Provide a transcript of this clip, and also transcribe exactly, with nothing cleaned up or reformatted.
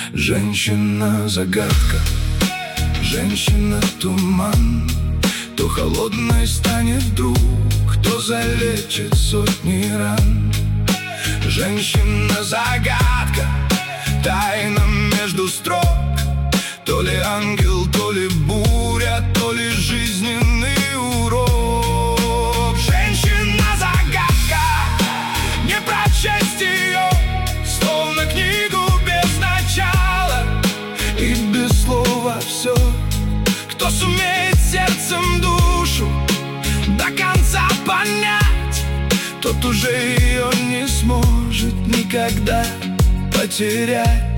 Женщина-загадка, женщина-туман. То холодной станет вдруг, кто залечит сотни ран. Женщина-загадка, тайна между строк. То ли ангел, то ли буря, то ли жизненный урок. Женщина-загадка, не прочесть ее, словно книгу без начала и без слова все. Кто сумеет сердцем душу до конца понять, тот уже ее не сможет никогда потерять.